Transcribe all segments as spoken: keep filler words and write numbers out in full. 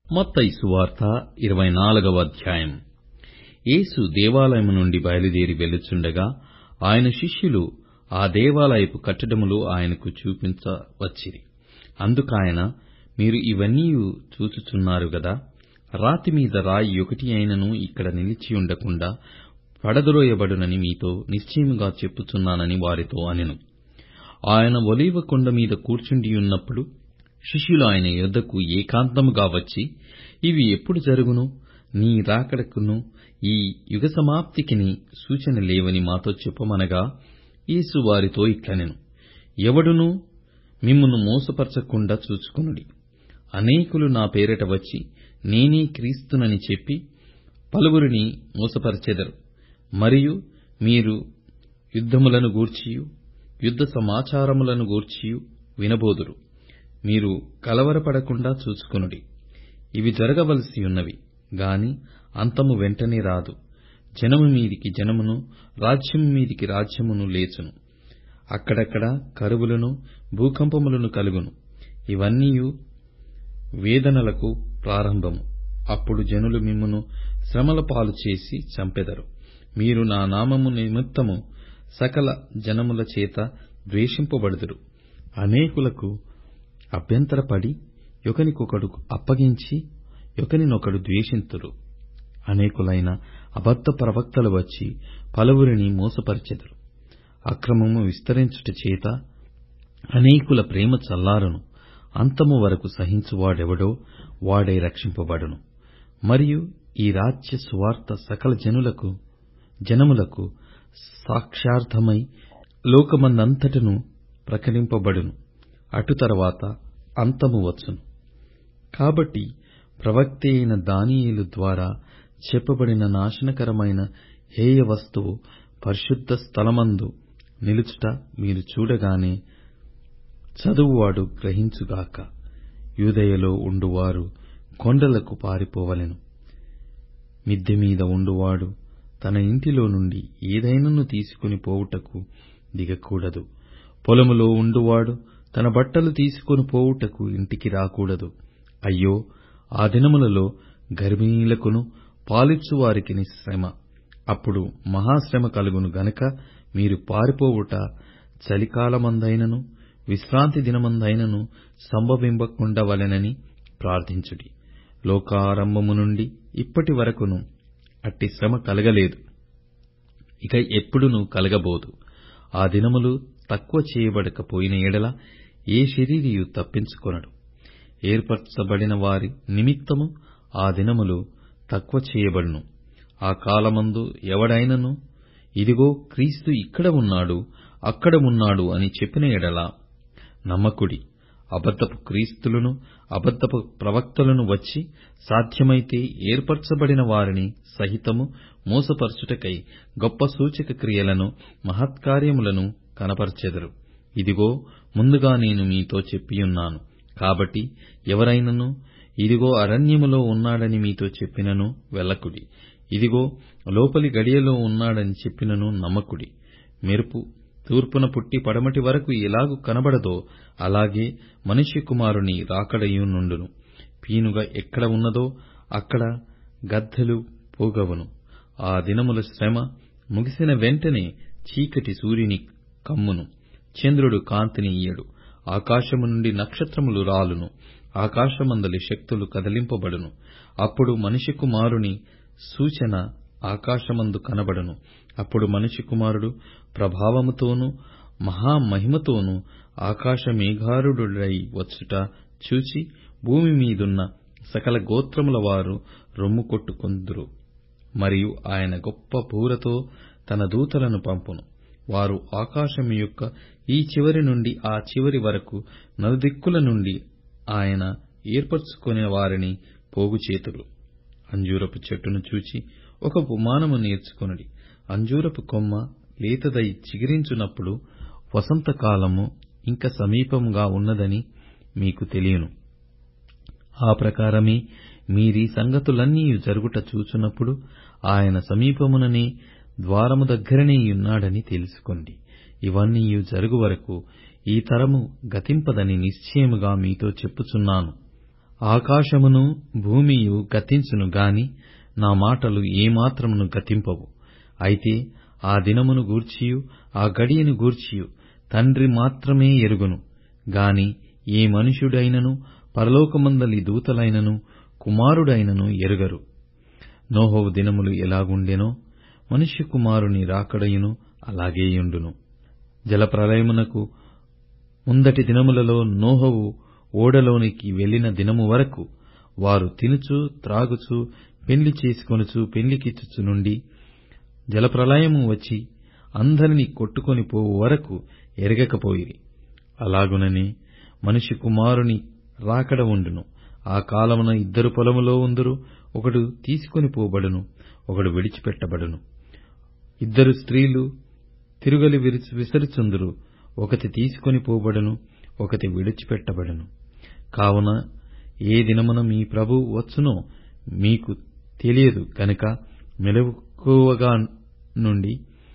మత్తయి సువార్త ఇరవై నాలుగవ అధ్యాయం. యేసు దేవాలయము నుండి బయలుదేరి వెళ్ళుచుండగా ఆయన శిష్యులు ఆ దేవాలయపు కట్టడములు ఆయనకు చూపించవచ్చిరి. అందుకాయన, మీరు ఇవన్నీయు చూచుచున్నారు గదా, రాతి మీద రాయి ఒకటి అయినను ఇక్కడ నిలిచియుండకుండా పడద్రోయబడునని మీతో నిశ్చయముగా చెప్పుచున్నానని వారితో అనెను. ఆయన ఒలీవ కొండ మీద కూర్చుండియున్నప్పుడు శిష్యులు ఆయన యొద్దకు ఏకాంతముగా వచ్చి, ఇవి ఎప్పుడు జరుగును? నీ రాకడకును ఈ యుగ సమాప్తికిని సూచన లేవని మాతో చెప్పమనగా, యేసు వారితో ఇట్లనెను, ఎవడునూ మిమ్మును మోసపరచకుండా చూచుకొనుడి. అనేకులు నా పేరట వచ్చి నేనే క్రీస్తునని చెప్పి పలువురిని మోసపరచెదరు. మరియు మీరు యుద్ధములను గూర్చియు యుద్ధ సమాచారములను గూర్చియు వినబోదురు. మీరు కలవరపడకుండా చూచుకొనుడి. ఇవి జరగవలసియున్నవి గాని అంతము వెంటనే రాదు. జనము మీదికి జనమును, రాజ్యము మీదికి రాజ్యమును లేచును. అక్కడక్కడ కరువులను, భూకంపములను కలుగును. ఇవన్నీయు వేదనలకు ప్రారంభము. అప్పుడు జనులు మిమ్మును శ్రమల పాలు చేసి చంపెదరు. మీరు నా నామము నిమిత్తము సకల జనముల చేత ద్వేషింపబడుదురు. అనేకులకు అభ్యంతరపడి ఒకనికొకడు అప్పగించి ఒకనినొకడు ద్వేషింతురు. అనేకులైన అబద్ధ ప్రవక్తలు వచ్చి పలువురిని మోసపరిచెదరు. అక్రమము విస్తరించుట చేత అనేకుల ప్రేమ చల్లారును. అంతము వరకు సహించువాడెవడో వాడే రక్షింపబడును. మరియు ఈ రాజ్య సువార్త సకల జనులకు జనములకు సాక్ష్యార్థమై లోకమందంతటను ప్రకటింపబడును. అటు తరువాత అంతము వచ్చును. కాబట్టి ప్రవక్త అయిన దానియేలు ద్వారా చెప్పబడిన నాశనకరమైన హేయ వస్తువు పరిశుద్ధ స్థలమందు నిలుచుట మీరు చూడగానే చదువువాడు గ్రహించుగాక. యూదయలో ఉండువారు కొండలకు పారిపోవలెను. మిద్దె మీద ఉండువాడు తన ఇంటిలో నుండి ఏదైనను తీసుకుని పోవుటకు దిగకూడదు. పొలములో ఉండువాడు తన బట్టలు తీసుకొని పోవుటకు ఇంటికి రాకూడదు. అయ్యో, ఆ దినములలో గర్భిణీలకును పాలిచ్చు వారికిని శ్రమ. అప్పుడు మహాశ్రమ కలుగును గనుక మీరు పారిపోవుట చలికాలమందైనను విశ్రాంతి దినమందైనను సంభవింపకుండవలెనని ప్రార్థించుడి. లోకారంభము నుండి ఇప్పటి వరకును అట్టి శ్రమ కలగలేదు, ఇక ఎప్పుడునూ కలగబోదు. ఆ దినములు తక్కువ చేయబడకపోయిన ఎడల ఏ శరీరియు తప్పించుకొనడు. ఏర్పరచబడిన వారి నిమిత్తము ఆ దినములు తక్కువ చేయబడును. ఆ కాలమందు ఎవడైనను ఇదిగో క్రీస్తు ఇక్కడ ఉన్నాడు, అక్కడ ఉన్నాడు అని చెప్పిన ఎడల నమ్మకుడి. అబద్ధపు క్రీస్తులను అబద్ధపు ప్రవక్తలను వచ్చి సాధ్యమైతే ఏర్పరచబడిన వారిని సహితము మోసపరచుటకై గొప్ప సూచక క్రియలను మహత్కార్యములను కనపరచెదరు. ఇదిగో ముందుగా నేను మీతో చెప్పియున్నాను. కాబట్టి ఎవరైనను ఇదిగో అరణ్యములో ఉన్నాడని మీతో చెప్పినను వెళ్ళకుడి. ఇదిగో లోపలి గడియలో ఉన్నాడని చెప్పినను నమ్మకుడి. మెరుపు తూర్పున పుట్టి పడమటి వరకు ఎలాగు కనబడదో అలాగే మనుష్య కుమారుని రాకడయు నుండును. పీనుగ ఎక్కడ ఉన్నదో అక్కడ గద్దెలు పోగవును. ఆ దినముల శ్రమ ముగిసిన వెంటనే చీకటి సూర్యుని కమ్మును, చంద్రుడు కాంతిని ఇయ్యడు, ఆకాశము నుండి నక్షత్రములు రాలును, ఆకాశమందలి శక్తులు కదిలింపబడును. అప్పుడు మనిషి కుమారుని సూచన ఆకాశమందు కనబడును. అప్పుడు మనిషి కుమారుడు ప్రభావముతోనూ మహామహిమతోనూ ఆకాశ మేఘారూఢుడై వచ్చుట చూచి భూమి మీదున్న సకల గోత్రముల వారు రొమ్ము కొట్టుకొందురు. మరియు ఆయన గొప్ప బూరతో తన దూతలను పంపును. వారు ఆకాశము యొక్క ఈ చివరి నుండి ఆ చివరి వరకు నలుదిక్కుల నుండి ఆయన ఏర్పరచుకొనిన వారిని పోగుచేతురు. అంజూరపు చెట్టును చూచి ఒక ఉపమానము నేర్చుకొనుడి. అంజూరపు కొమ్మ లేతదై చిగురించునప్పుడు వసంతకాలము ఇంక సమీపముగా ఉన్నదని మీకు తెలియను. ఆ ప్రకారమే మీరీ సంగతులన్నీ జరుగుట చూచున్నప్పుడు ఆయన సమీపముననే ద్వారము దగ్గరనే యున్నాడని తెలుసుకోండి. ఇవన్నీ జరుగు వరకు ఈ తరము గతింపదని నిశ్చయముగా మీతో చెప్పుచున్నాను. ఆకాశమును భూమియు గతించును గాని నా మాటలు ఏమాత్రమును గతింపవు. అయితే ఆ దినమును గూర్చియు ఆ గడియను గూర్చియు తండ్రి మాత్రమే ఎరుగును గాని ఏ మనుష్యుడైనను పరలోకమందలి దూతలైనను కుమారుడైనను ఎరుగరు. నోహవు దినములు ఎలాగుండెనో మనుష్య కుమారుని రాకడయును అలాగేయుండును. జలప్రళయమునకు ముందటి దినములలో నోహవు ఓడలోనికి వెళ్లిన దినము వరకు వారు తినుచు త్రాగుచు పెండ్లి చేసుకొనుచు పెండ్లికిచ్చుచు నుండి జలప్రళయము వచ్చి అందరినీ కొట్టుకొని పోవు వరకు ఎరగకపోయిరి. అలాగుననే మనుష్య కుమారుని రాకడ ఉండును. ఆ కాలమున ఇద్దరు పొలములో ఉందురు, ఒకడు తీసుకొని పోబడును, ఒకడు విడిచిపెట్టబడును. ఇద్దరు స్త్రీలు తిరుగలి విసరుచుందురు, ఒకటి తీసుకొని పోబడును, ఒకటి విడిచిపెట్టబడును. కావున ఏ దినమున మీ ప్రభువు వచ్చునో మీకు తెలియదు గనుక మెలకువగా నుండి.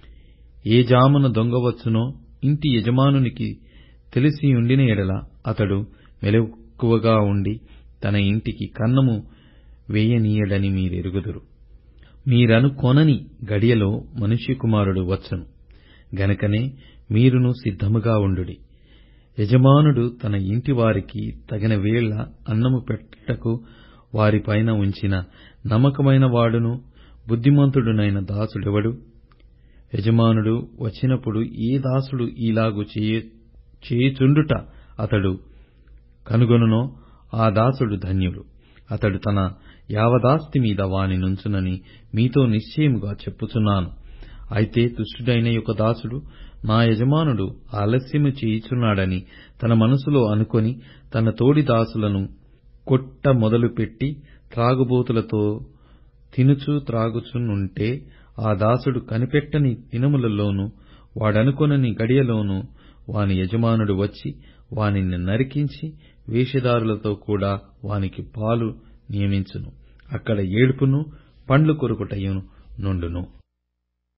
ఏ జామున దొంగ వచ్చునో ఇంటి యజమానునికి తెలిసియుండిన ఎడల అతడు మెలకువగా ఉండి తన ఇంటికి కన్నము వేయనీయడని మీరెరుగుదురు. మీరనుకొనని గడియలో మనుష్య కుమారుడు వచ్చును గనుకనే మీరును సిద్ధముగా ఉండుడి. యజమానుడు తన ఇంటి వారికి తగిన వేళ అన్నము పెట్టుటకు వారిపైన ఉంచిన నమ్మకమైన వాడును బుద్ధిమంతుడునైన దాసుడెవడు? యజమానుడు వచ్చినప్పుడు ఏ దాసుడు ఈలాగు చేయుచుండుట అతడు కనుగొనునో ఆ దాసుడు ధన్యుడు. అతడు తన యావదాస్తి మీద వాని నుంచునని మీతో నిశ్చయముగా చెప్పుచున్నాను. అయితే దుష్టుడైన యొక్క దాసుడు నా యజమానుడు ఆలస్యము చేయుచున్నాడని తన మనసులో అనుకొని తన తోడి దాసులను కొట్ట మొదలుపెట్టి త్రాగుబోతులతో తినుచు త్రాగుచునుంటే ఆ దాసుడు కనిపెట్టని దినములలోను వాడనుకొనని గడియలోను వాని యజమానుడు వచ్చి వానిని నరికించి వేషధారులతో కూడా వానికి పాలు నియమించును. అక్కడ ఏడుపును పండ్లు కొరుకుటయు నుండును.